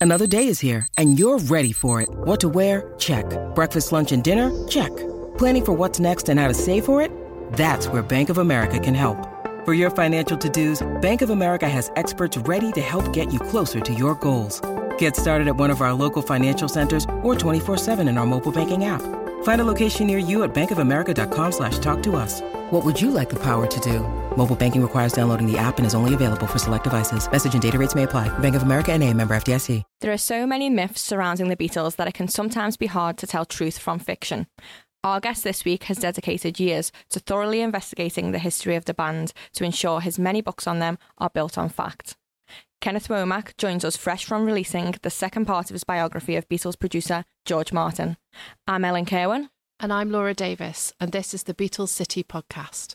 Another day is here, and you're ready for it. What to wear? Check. Breakfast, lunch, and dinner? Check. Planning for what's next and how to save for it? That's where Bank of America can help. For your financial to-dos, Bank of America has experts ready to help get you closer to your goals. Get started at one of our local financial centers or 24/7 in our mobile banking app. Find a location near you at bankofamerica.com/talktous. What would you like the power to do? Mobile banking requires downloading the app and is only available for select devices. Message and data rates may apply. Bank of America N.A., member FDIC. There are so many myths surrounding the Beatles that it can sometimes be hard to tell truth from fiction. Our guest this week has dedicated years to thoroughly investigating the history of the band to ensure his many books on them are built on fact. Kenneth Womack joins us fresh from releasing the second part of his biography of Beatles producer George Martin. I'm Ellen Kerwin. And I'm Laura Davis, and this is the Beatles City podcast.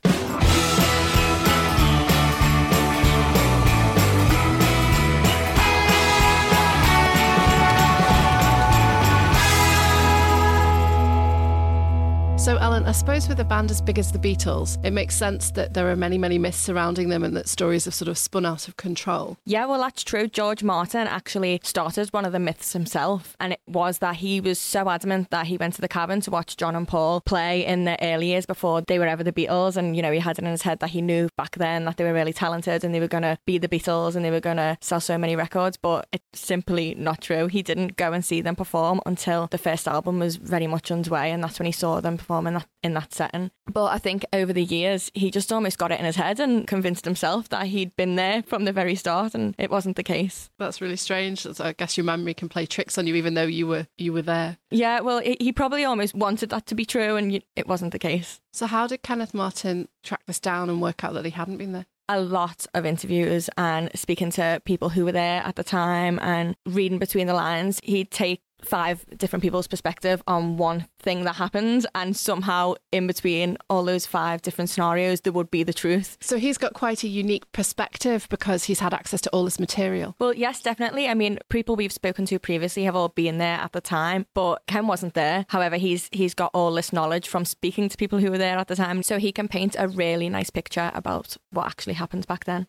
So, Ellen, I suppose with a band as big as the Beatles, it makes sense that there are many, many myths surrounding them and that stories have sort of spun out of control. Yeah, well, that's true. George Martin actually started one of the myths himself, and it was that he was so adamant that he went to the cabin to watch John and Paul play in the early years before they were ever the Beatles. And, you know, he had it in his head that he knew back then that they were really talented and they were going to be the Beatles and they were going to sell so many records. But it's simply not true. He didn't go and see them perform until the first album was very much underway, and that's when he saw them perform in that setting. But I think over the years, he just almost got it in his head and convinced himself that he'd been there from the very start, and it wasn't the case. That's really strange. So I guess your memory can play tricks on you, even though you were there. Yeah, well, he probably almost wanted that to be true, and it wasn't the case. So how did Kenneth Martin track this down and work out that he hadn't been there? A lot of interviews and speaking to people who were there at the time and reading between the lines. He'd take 5 different people's perspective on one thing that happened, and somehow in between all those 5 different scenarios there would be the truth. So he's got quite a unique perspective because he's had access to all this material. Well, yes, definitely. I mean, people we've spoken to previously have all been there at the time, but Ken wasn't there. However, he's got all this knowledge from speaking to people who were there at the time, so he can paint a really nice picture about what actually happened back then.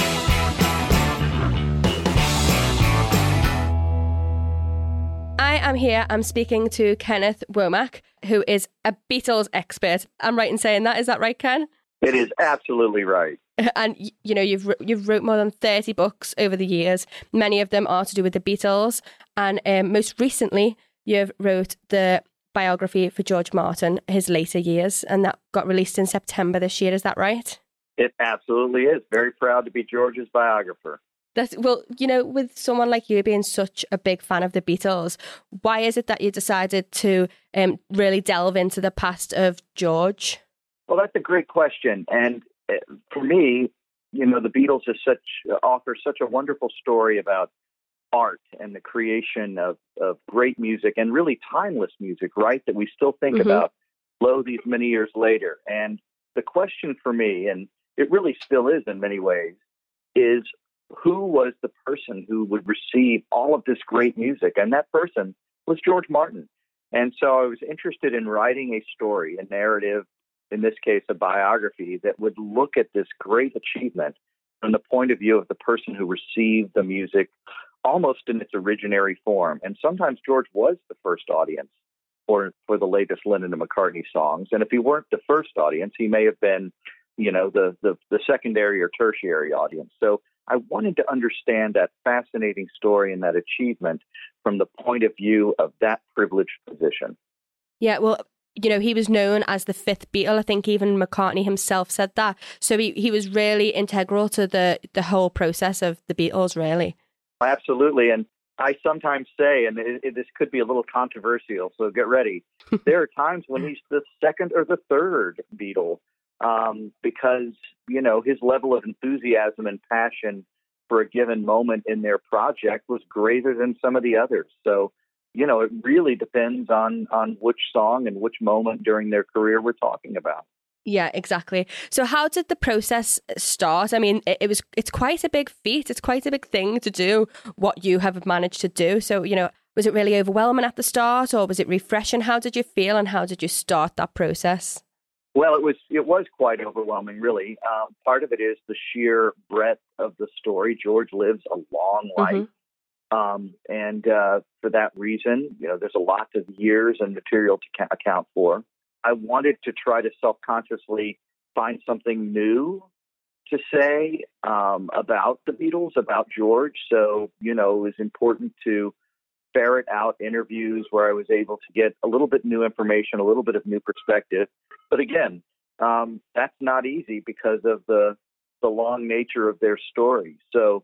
I'm speaking to Kenneth Womack, who is a Beatles expert. I'm right in saying that. Is that right, Ken? It is absolutely right. And, you know, you've wrote more than 30 books over the years. Many of them are to do with the Beatles. And most recently, you've wrote the biography for George Martin, his later years, and that got released in September this year. Is that right? It absolutely is. Very proud to be George's biographer. Well, you know, with someone like you being such a big fan of the Beatles, why is it that you decided to really delve into the past of George? Well, that's a great question. And for me, you know, the Beatles offer such a wonderful story about art and the creation of great music and really timeless music, right? That we still think about these many years later. And the question for me, and it really still is in many ways, is who was the person who would receive all of this great music? And that person was George Martin. And so I was interested in writing a story, a narrative, in this case, a biography that would look at this great achievement from the point of view of the person who received the music almost in its originary form. And sometimes George was the first audience for the latest Lennon and McCartney songs. And if he weren't the first audience, he may have been, you know, the secondary or tertiary audience. So I wanted to understand that fascinating story and that achievement from the point of view of that privileged position. Yeah, well, you know, he was known as the 5th Beatle. I think even McCartney himself said that. So he was really integral to the whole process of the Beatles, really. Absolutely. And I sometimes say, and this could be a little controversial, so get ready. There are times when he's the 2nd or the 3rd Beatle. Because, you know, his level of enthusiasm and passion for a given moment in their project was greater than some of the others. So, you know, it really depends on which song and which moment during their career we're talking about. Yeah, exactly. So how did the process start? I mean, it's quite a big feat. It's quite a big thing to do what you have managed to do. So, you know, was it really overwhelming at the start, or was it refreshing? How did you feel and how did you start that process? Well, it was quite overwhelming, really. Part of it is the sheer breadth of the story. George lives a long life. And for that reason, there's a lot of years and material to account for. I wanted to try to self-consciously find something new to say about the Beatles, about George. So, it was important to ferret out interviews where I was able to get a little bit new information, a little bit of new perspective. But again, that's not easy because of the long nature of their story. So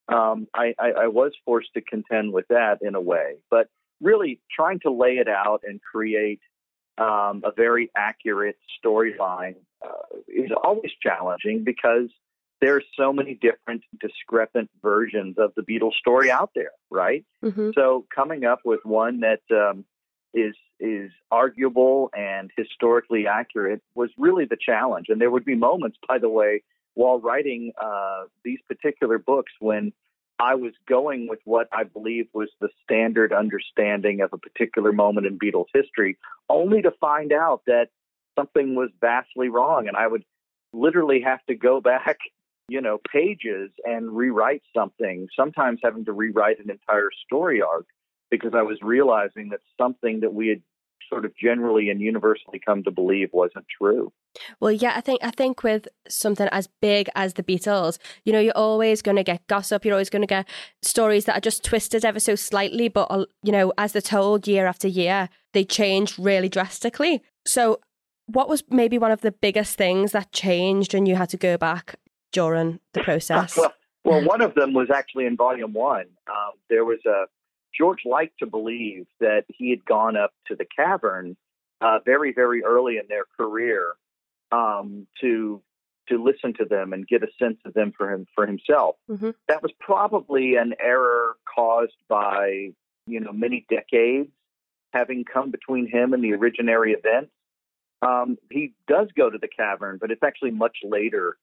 I was forced to contend with that in a way. But really trying to lay it out and create a very accurate storyline is always challenging because there's so many different discrepant versions of the Beatles story out there, right? Mm-hmm. So coming up with one that is arguable and historically accurate was really the challenge. And there would be moments, by the way, while writing these particular books when I was going with what I believe was the standard understanding of a particular moment in Beatles history, only to find out that something was vastly wrong. And I would literally have to go back, pages and rewrite something, sometimes having to rewrite an entire story arc because I was realizing that something that we had sort of generally and universally come to believe wasn't true. Well, yeah, I think with something as big as the Beatles, you're always going to get gossip. You're always going to get stories that are just twisted ever so slightly. But, as they're told year after year, they change really drastically. So what was maybe one of the biggest things that changed and you had to go back during the process? Well, one of them was actually in Volume 1. There was George liked to believe that he had gone up to the cavern very, very early in their career to listen to them and get a sense of them for himself. Mm-hmm. That was probably an error caused by many decades having come between him and the originary event. He does go to the cavern, but it's actually much later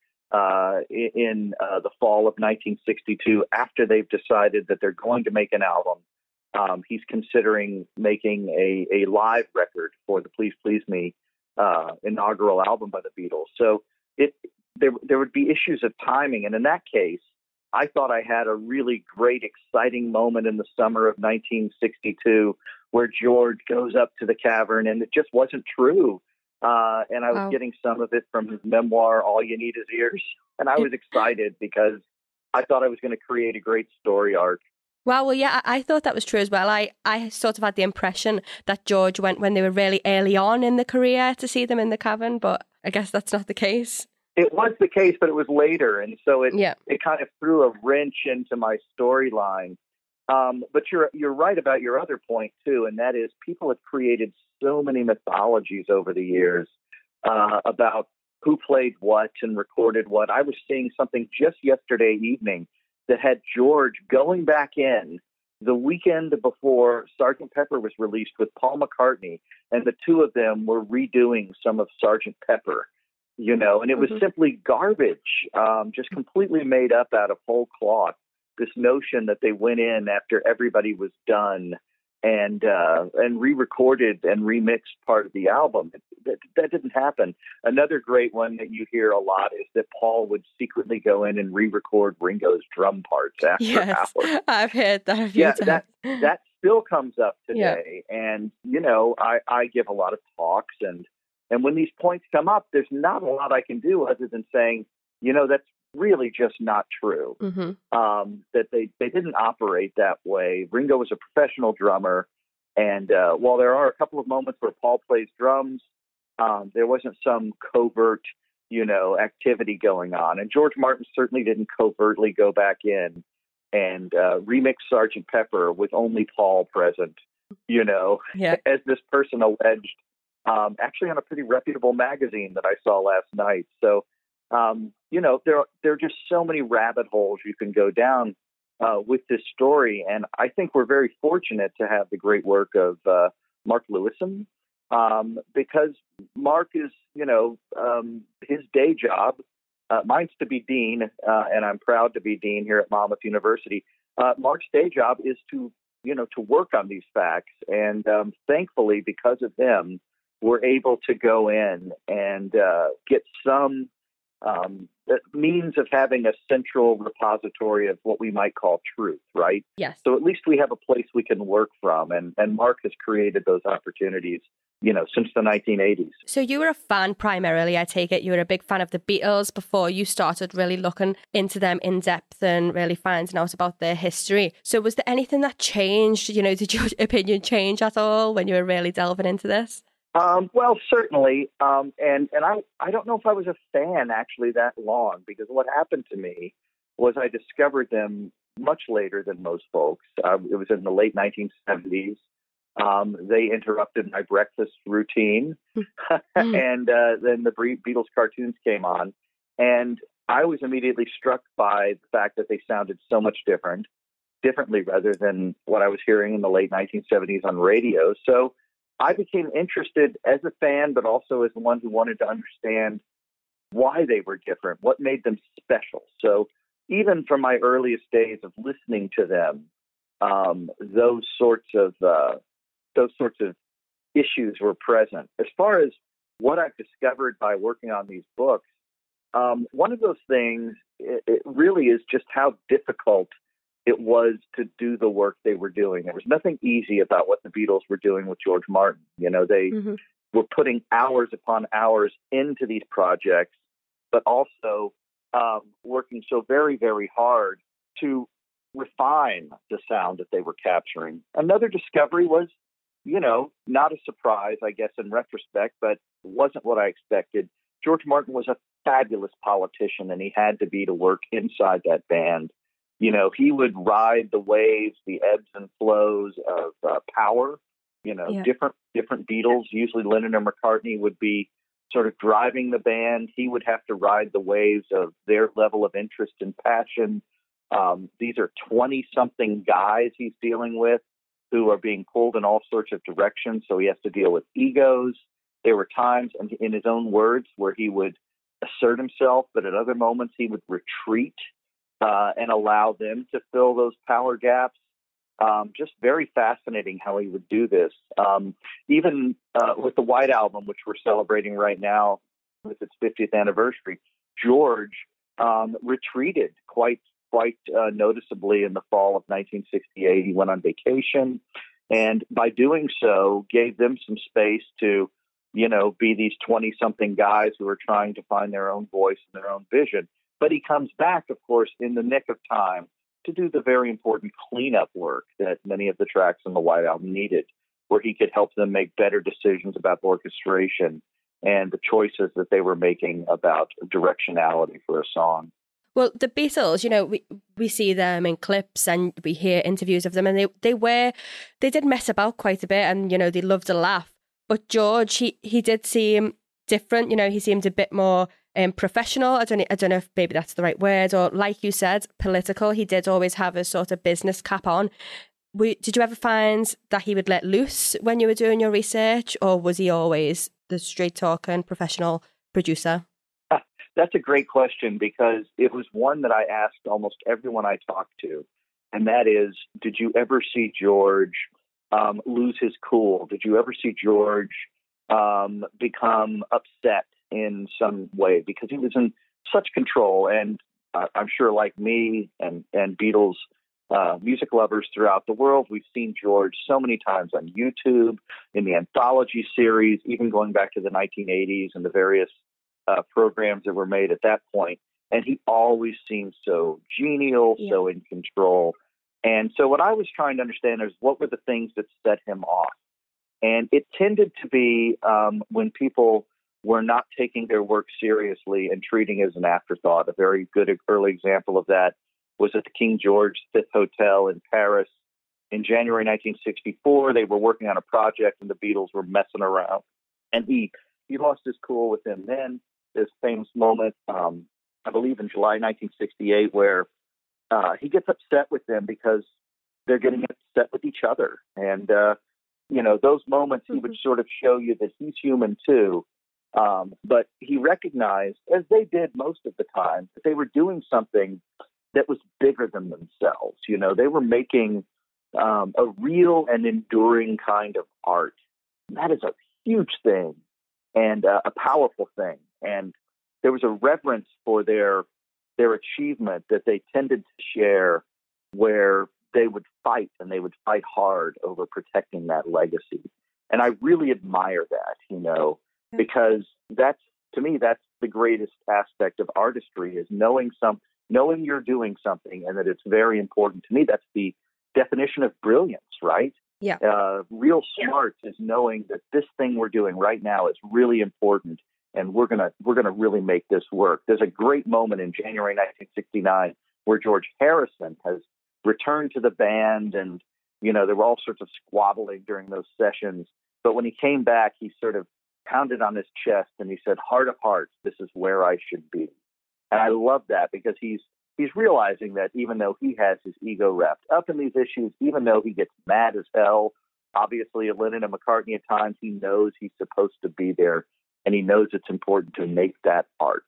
in the fall of 1962 after they've decided that they're going to make an album. He's considering making a live record for the Please Please Me inaugural album by the Beatles. So there would be issues of timing. And in that case, I thought I had a really great, exciting moment in the summer of 1962 where George goes up to the cavern, and it just wasn't true. And I was getting some of it from his memoir, All You Need Is Ears. And I was excited because I thought I was going to create a great story arc. Wow, well, yeah, I thought that was true as well. I sort of had the impression that George went when they were really early on in the career to see them in the cavern, but I guess that's not the case. It was the case, but it was later. And so it kind of threw a wrench into my storyline. But you're right about your other point, too, and that is people have created so many mythologies over the years about who played what and recorded what. I was seeing something just yesterday evening that had George going back in the weekend before Sgt. Pepper was released with Paul McCartney, and the two of them were redoing some of Sgt. Pepper, and it was simply garbage, just completely made up out of whole cloth. This notion that they went in after everybody was done and re-recorded and remixed part of the album. That didn't happen. Another great one that you hear a lot is that Paul would secretly go in and re-record Ringo's drum parts after hours. I've heard that a few times. That still comes up today. Yeah. And, I give a lot of talks, and when these points come up, there's not a lot I can do other than saying, that's really just not true. Mm-hmm. That they didn't operate that way. Ringo was a professional drummer, and while there are a couple of moments where Paul plays drums, there wasn't some covert, activity going on. And George Martin certainly didn't covertly go back in and remix Sgt. Pepper with only Paul present, as this person alleged, actually on a pretty reputable magazine that I saw last night. So, there are just so many rabbit holes you can go down with this story. And I think we're very fortunate to have the great work of Mark Lewison, because Mark is, his day job, mine's to be dean, and I'm proud to be dean here at Monmouth University. Mark's day job is to work on these facts. And thankfully, because of him, we're able to go in and get some means of having a central repository of what we might call truth, right? Yes. So at least we have a place we can work from. And Mark has created those opportunities, since the 1980s. So you were a fan primarily, I take it. You were a big fan of the Beatles before you started really looking into them in depth and really finding out about their history. So was there anything that changed? Did your opinion change at all when you were really delving into this? Well, certainly. And I don't know if I was a fan actually that long, because what happened to me was I discovered them much later than most folks. It was in the late 1970s. They interrupted my breakfast routine, and then the Beatles cartoons came on, and I was immediately struck by the fact that they sounded so much differently rather than what I was hearing in the late 1970s on radio. So I became interested as a fan, but also as one who wanted to understand why they were different, what made them special. So even from my earliest days of listening to them, those sorts of issues were present. As far as what I've discovered by working on these books, one of those things, it really is just how difficult it was to do the work they were doing. There was nothing easy about what the Beatles were doing with George Martin. They were putting hours upon hours into these projects, but also working so very, very hard to refine the sound that they were capturing. Another discovery was, not a surprise, I guess, in retrospect, but wasn't what I expected. George Martin was a fabulous politician, and he had to be to work inside that band. He would ride the waves, the ebbs and flows of power. Different Beatles, usually Lennon or McCartney, would be sort of driving the band. He would have to ride the waves of their level of interest and passion. These are 20-something guys he's dealing with who are being pulled in all sorts of directions, so he has to deal with egos. There were times, in his own words, where he would assert himself, but at other moments he would retreat and allow them to fill those power gaps. Just very fascinating how he would do this. Even with the White Album, which we're celebrating right now with its 50th anniversary, George retreated quite noticeably in the fall of 1968. He went on vacation, and by doing so, gave them some space to, be these 20-something guys who are trying to find their own voice and their own vision. But he comes back, of course, in the nick of time to do the very important cleanup work that many of the tracks on the White Album needed, where he could help them make better decisions about orchestration and the choices that they were making about directionality for a song. Well, the Beatles, we see them in clips and we hear interviews of them, and they did mess about quite a bit, and, they loved to laugh. But George, he did seem different. He seemed a bit more professional. I don't know if maybe that's the right word, or like you said, political. He did always have a sort of business cap on. Did you ever find that he would let loose when you were doing your research, or was he always the straight talking professional producer? That's a great question, because it was one that I asked almost everyone I talked to. And that is, did you ever see George lose his cool? Did you ever see George become upset in some way? Because he was in such control. And I'm sure, like me and Beatles music lovers throughout the world, we've seen George so many times on YouTube, in the anthology series, even going back to the 1980s and the various programs that were made at that point. And he always seemed so genial, so in control. And so what I was trying to understand is, what were the things that set him off? And it tended to be when people were not taking their work seriously and treating it as an afterthought. A very good early example of that was at the King George Fifth Hotel in Paris in January 1964. They were working on a project, and the Beatles were messing around. And he lost his cool with them then. This famous moment, I believe in July 1968, where he gets upset with them because they're getting upset with each other. And, those moments he would sort of show you that he's human too. But he recognized, as they did most of the time, that they were doing something that was bigger than themselves. They were making a real and enduring kind of art. And that is a huge thing and a powerful thing. And there was a reverence for their achievement that they tended to share, where they would fight, and they would fight hard over protecting that legacy. And I really admire that, because to me, that's the greatest aspect of artistry, is knowing you're doing something and that it's very important. To me, that's the definition of brilliance, right? Yeah. Real smarts is knowing that this thing we're doing right now is really important, and we're gonna really make this work. There's a great moment in January 1969 where George Harrison has returned to the band, and there were all sorts of squabbling during those sessions. But when he came back, he sort of pounded on his chest and he said, "Heart of hearts, this is where I should be." And I love that, because he's realizing that even though he has his ego wrapped up in these issues, even though he gets mad as hell, obviously at Lennon and McCartney at times, he knows he's supposed to be there, and he knows it's important to make that art.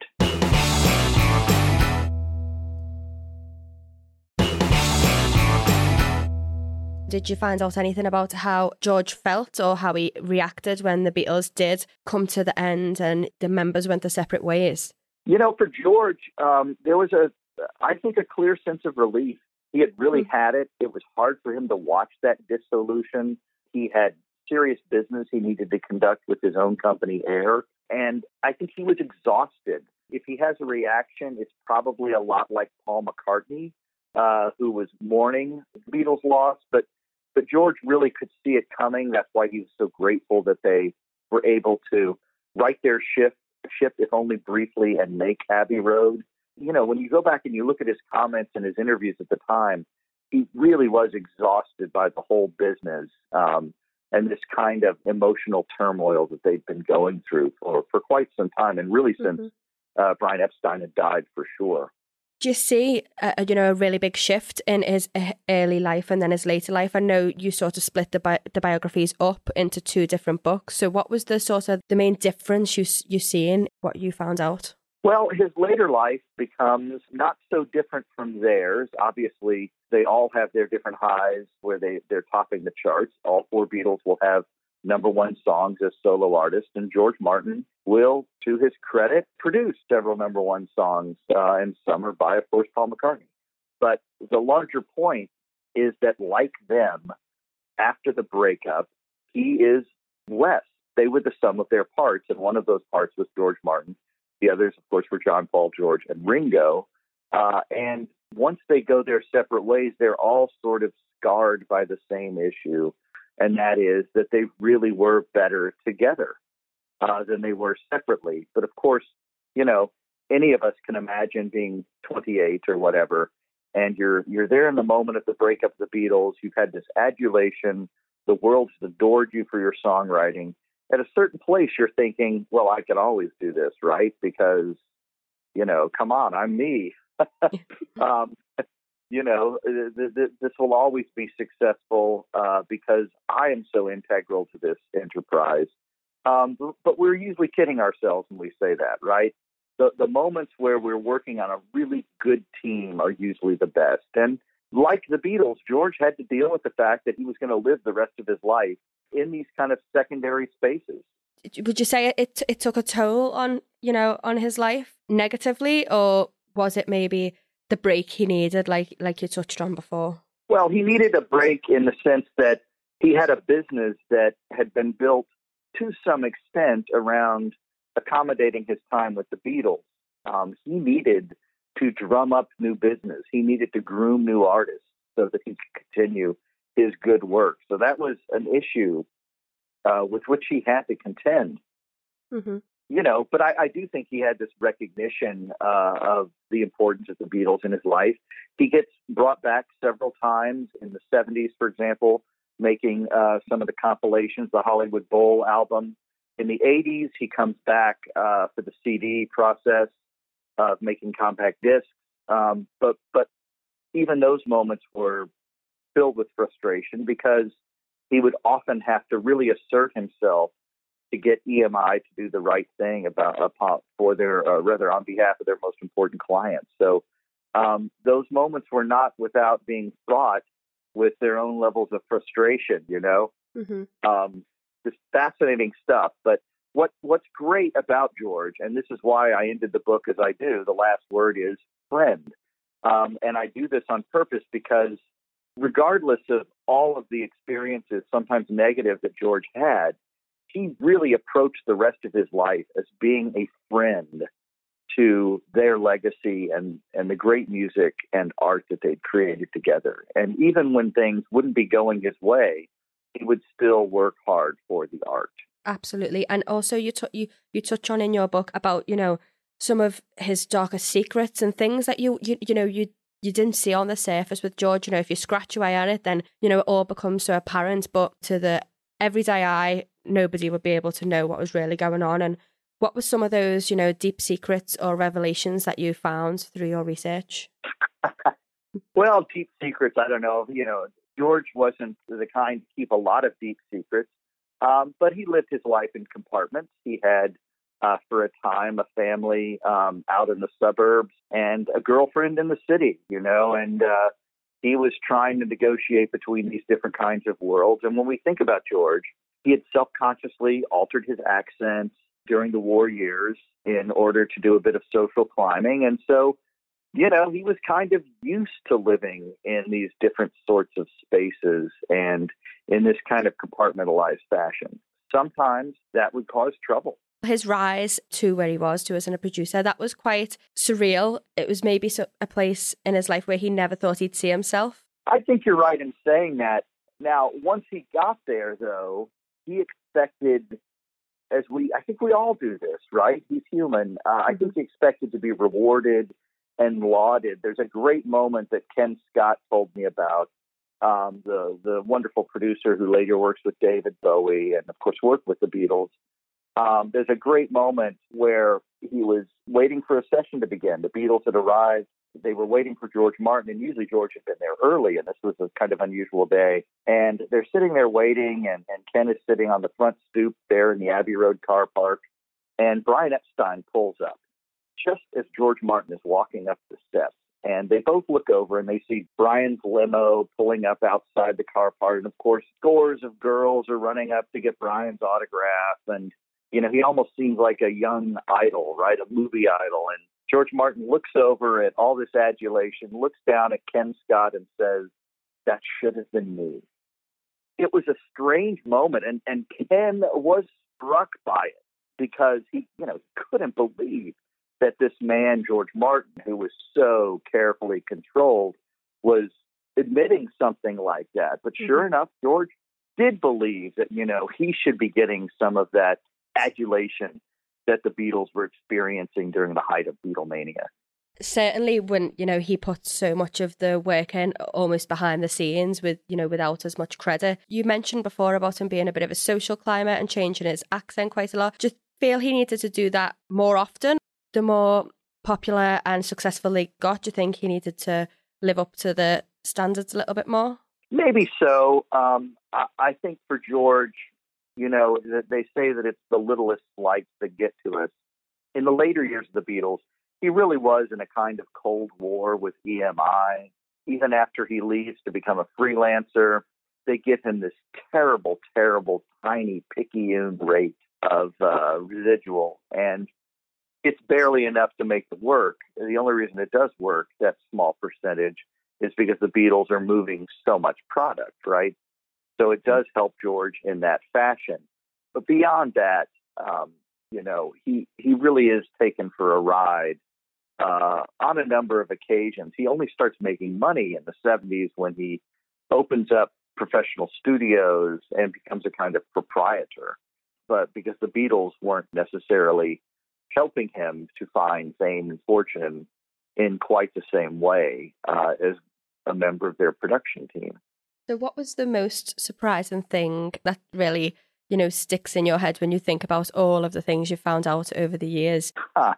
Did you find out anything about how George felt or how he reacted when the Beatles did come to the end and the members went their separate ways? For George, there was I think a clear sense of relief. He had really had it. It was hard for him to watch that dissolution. He had serious business he needed to conduct with his own company, Air. And I think he was exhausted. If he has a reaction, it's probably a lot like Paul McCartney, who was mourning the Beatles' loss. But George really could see it coming. That's why he was so grateful that they were able to right their ship, if only briefly, and make Abbey Road. When you go back and you look at his comments and his interviews at the time, he really was exhausted by the whole business and this kind of emotional turmoil that they've been going through for quite some time, and really since Brian Epstein had died, for sure. Do you see, a really big shift in his early life and then his later life? I know you sort of split the biographies up into two different books. So what was the main difference you see in what you found out? Well, his later life becomes not so different from theirs. Obviously, they all have their different highs where they're topping the charts. All four Beatles will have number one songs as solo artists, and George Martin will, to his credit, produce several number one songs, and some are by, of course, Paul McCartney. But the larger point is that, like them, after the breakup, he is less. They were the sum of their parts, and one of those parts was George Martin. The others, of course, were John, Paul, George, and Ringo. And once they go their separate ways, they're all sort of scarred by the same issue, and that is that they really were better together than they were separately. But of course, any of us can imagine being 28 or whatever, and you're there in the moment of the breakup of the Beatles. You've had this adulation. The world has adored you for your songwriting. At a certain place, you're thinking, well, I can always do this, right? Because, come on, I'm me. This will always be successful because I am so integral to this enterprise. But we're usually kidding ourselves when we say that, right? The moments where we're working on a really good team are usually the best. And like the Beatles, George had to deal with the fact that he was going to live the rest of his life in these kind of secondary spaces. Would you say it took a toll on his life negatively, or was it maybe the break he needed, like you touched on before? Well, he needed a break in the sense that he had a business that had been built to some extent around accommodating his time with the Beatles. He needed to drum up new business. He needed to groom new artists so that he could continue his good work. So that was an issue with which he had to contend. Mm-hmm. But I do think he had this recognition of the importance of the Beatles in his life. He gets brought back several times in the 70s, for example, making some of the compilations, the Hollywood Bowl album. In the 80s, he comes back for the CD process of making compact discs. But even those moments were filled with frustration because he would often have to really assert himself to get EMI to do the right thing on behalf of their most important clients. So those moments were not without being fraught with their own levels of frustration, Mm-hmm. Just fascinating stuff. But what's great about George, and this is why I ended the book as I do, the last word is friend. And I do this on purpose because regardless of all of the experiences, sometimes negative, that George had, he really approached the rest of his life as being a friend to their legacy and the great music and art that they'd created together. And even when things wouldn't be going his way, he would still work hard for the art. Absolutely. And also you touch on in your book about, some of his darkest secrets and things that you didn't see on the surface with George. If you scratch away at it, then, it all becomes so apparent. But to the everyday eye, nobody would be able to know what was really going on. And what were some of those, deep secrets or revelations that you found through your research? Well, deep secrets, I don't know. George wasn't the kind to keep a lot of deep secrets, but he lived his life in compartments. He had, for a time, a family out in the suburbs and a girlfriend in the city, and he was trying to negotiate between these different kinds of worlds. And when we think about George, he had self-consciously altered his accent during the war years in order to do a bit of social climbing. And so, he was kind of used to living in these different sorts of spaces and in this kind of compartmentalized fashion. Sometimes that would cause trouble. His rise to where he was to as a producer, that was quite surreal. It was maybe a place in his life where he never thought he'd see himself. I think you're right in saying that. Now, once he got there, though, he expected, I think we all do this, right? He's human. I think he expected to be rewarded and lauded. There's a great moment that Ken Scott told me about, the wonderful producer who later works with David Bowie and, of course, worked with the Beatles. There's a great moment where he was waiting for a session to begin. The Beatles had arrived. They were waiting for George Martin, and usually George had been there early, and this was a kind of unusual day. And they're sitting there waiting, and Ken is sitting on the front stoop there in the Abbey Road car park, and Brian Epstein pulls up just as George Martin is walking up the steps. And they both look over, and they see Brian's limo pulling up outside the car park. And, of course, scores of girls are running up to get Brian's autograph, and he almost seems like a young idol, right? A movie idol. And George Martin looks over at all this adulation, looks down at Ken Scott and says, "That should have been me." It was a strange moment. And Ken was struck by it because he, couldn't believe that this man, George Martin, who was so carefully controlled, was admitting something like that. But sure enough, George did believe that, he should be getting some of that adulation that the Beatles were experiencing during the height of Beatlemania. Certainly when, he put so much of the work in almost behind the scenes with, without as much credit. You mentioned before about him being a bit of a social climber and changing his accent quite a lot. Do you feel he needed to do that more often? The more popular and successful they got, do you think he needed to live up to the standards a little bit more? Maybe so. I think for George, they say that it's the littlest slights that get to us. In the later years of the Beatles, he really was in a kind of Cold War with EMI. Even after he leaves to become a freelancer, they give him this terrible, terrible, tiny picayune rate of residual. And it's barely enough to make it work. The only reason it does work, that small percentage, is because the Beatles are moving so much product, right? So it does help George in that fashion. But beyond that, he really is taken for a ride on a number of occasions. He only starts making money in the 70s when he opens up professional studios and becomes a kind of proprietor. But because the Beatles weren't necessarily helping him to find fame and fortune in quite the same way as a member of their production team. So what was the most surprising thing that really, sticks in your head when you think about all of the things you found out over the years?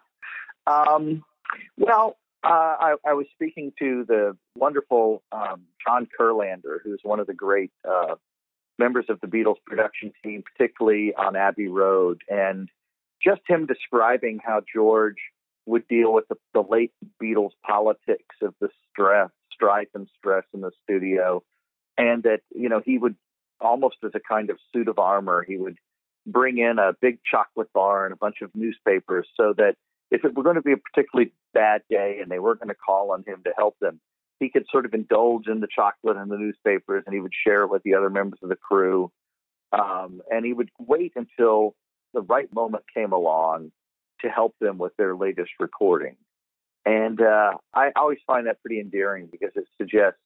I was speaking to the wonderful John Kurlander, who's one of the great members of the Beatles production team, particularly on Abbey Road, and just him describing how George would deal with the late Beatles politics of the strife and stress in the studio, and that, he would, almost as a kind of suit of armor, he would bring in a big chocolate bar and a bunch of newspapers so that if it were going to be a particularly bad day and they were going to call on him to help them, he could sort of indulge in the chocolate and the newspapers, and he would share it with the other members of the crew. And he would wait until the right moment came along to help them with their latest recording. And I always find that pretty endearing because it suggests,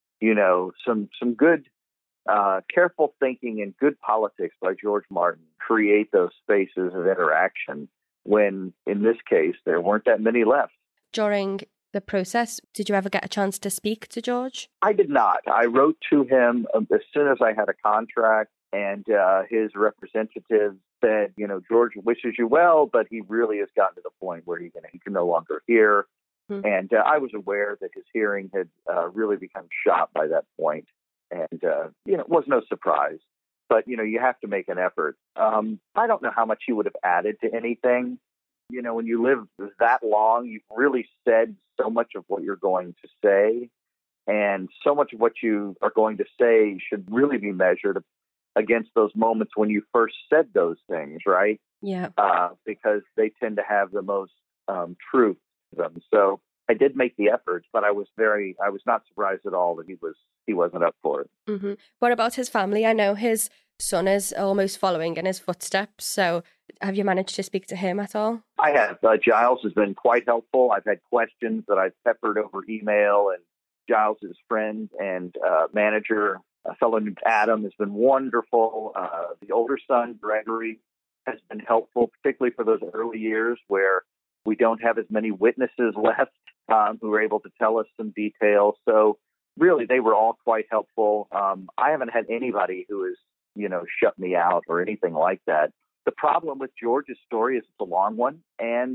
some good, careful thinking and good politics by George Martin create those spaces of interaction when, in this case, there weren't that many left. During the process, did you ever get a chance to speak to George? I did not. I wrote to him as soon as I had a contract, and his representative said, George wishes you well, but he really has gotten to the point where he can no longer hear. Mm-hmm. And I was aware that his hearing had really become shot by that point. And, it was no surprise. But, you have to make an effort. I don't know how much he would have added to anything. When you live that long, you've really said so much of what you're going to say. And so much of what you are going to say should really be measured against those moments when you first said those things, right? Yeah. Because they tend to have the most truth to them. So I did make the effort, but I was not surprised at all that he wasn't up for it. Mm-hmm. What about his family? I know his son is almost following in his footsteps. So have you managed to speak to him at all? I have. Giles has been quite helpful. I've had questions that I've peppered over email, and Giles' friend and manager, a fellow named Adam, has been wonderful. The older son, Gregory, has been helpful, particularly for those early years where we don't have as many witnesses left who are able to tell us some details. So really, they were all quite helpful. I haven't had anybody who has, shut me out or anything like that. The problem with George's story is it's a long one, and,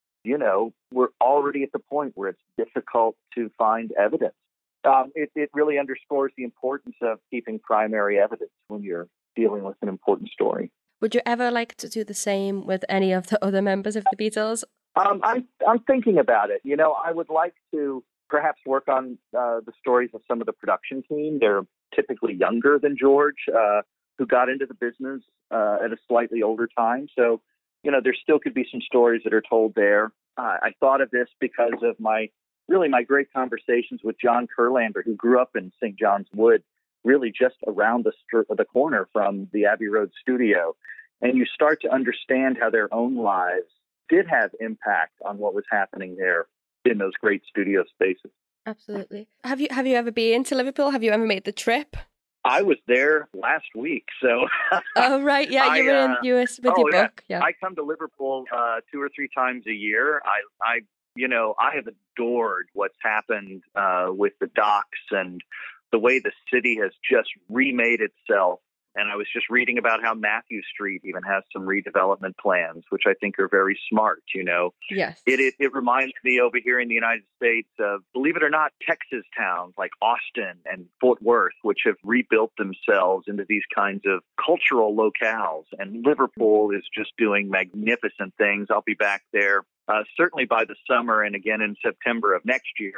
we're already at the point where it's difficult to find evidence. It really underscores the importance of keeping primary evidence when you're dealing with an important story. Would you ever like to do the same with any of the other members of the Beatles? I'm thinking about it. I would like to perhaps work on the stories of some of the production team. They're typically younger than George, who got into the business at a slightly older time. So, there still could be some stories that are told there. I thought of this because of my great conversations with John Kurlander, who grew up in St. John's Wood, really just around the corner from the Abbey Road studio. And you start to understand how their own lives did have impact on what was happening there in those great studio spaces. Absolutely. Have you ever been to Liverpool? Have you ever made the trip? I was there last week, so. Oh right, yeah, you were with your book. Yeah, I come to Liverpool 2 or 3 times a year. I have adored what's happened with the docks and the way the city has just remade itself. And I was just reading about how Matthew Street even has some redevelopment plans, which I think are very smart, Yes. It reminds me over here in the United States of, believe it or not, Texas towns like Austin and Fort Worth, which have rebuilt themselves into these kinds of cultural locales. And Liverpool is just doing magnificent things. I'll be back there certainly by the summer and again in September of next year.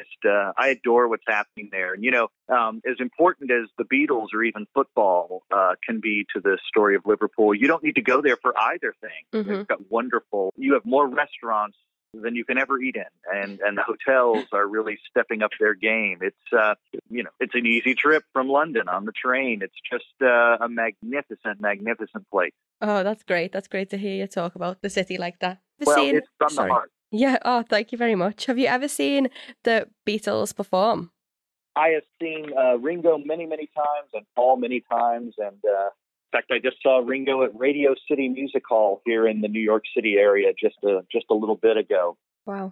I adore what's happening there. And, as important as the Beatles or even football can be to the story of Liverpool, you don't need to go there for either thing. Mm-hmm. It's got you have more restaurants than you can ever eat in. And the hotels are really stepping up their game. It's, it's an easy trip from London on the train. It's just a magnificent, magnificent place. Oh, that's great. That's great to hear you talk about the city like that. It's from the heart. Yeah. Oh, thank you very much. Have you ever seen the Beatles perform? I have seen Ringo many, many times and Paul many times. And in fact, I just saw Ringo at Radio City Music Hall here in the New York City area just a little bit ago. Wow.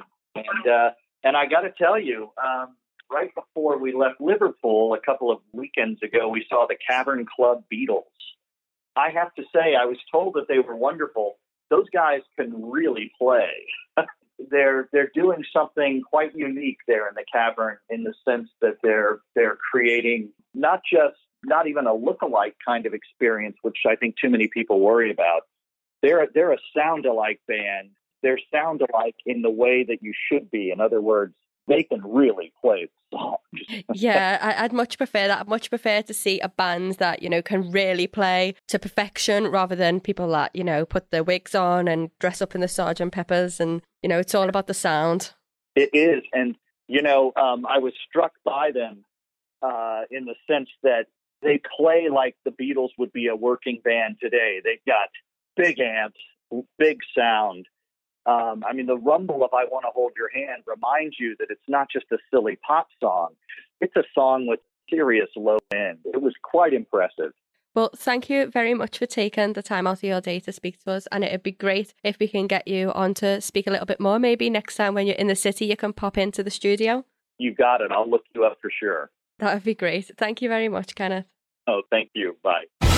And I got to tell you, right before we left Liverpool a couple of weekends ago, we saw the Cavern Club Beatles. I have to say, I was told that they were wonderful. Those guys can really play. They're doing something quite unique there in the Cavern in the sense that they're creating not even a look-alike kind of experience, which I think too many people worry about. They're a sound-alike band. They're sound-alike in the way that you should be. In other words, they can really play the songs. Yeah, I'd much prefer that. I'd much prefer to see a band that, you know, can really play to perfection rather than people that, you know, put their wigs on and dress up in the Sgt. Peppers and, you know, it's all about the sound. It is. And, you know, I was struck by them in the sense that they play like the Beatles would be a working band today. They've got big amps, big sound. I mean, the rumble of I Want to Hold Your Hand reminds you that it's not just a silly pop song. It's a song with serious low end. It was quite impressive. Well, thank you very much for taking the time out of your day to speak to us. And it'd be great if we can get you on to speak a little bit more. Maybe next time when you're in the city, you can pop into the studio. You got it. I'll look you up for sure. That would be great. Thank you very much, Kenneth. Oh, thank you. Bye.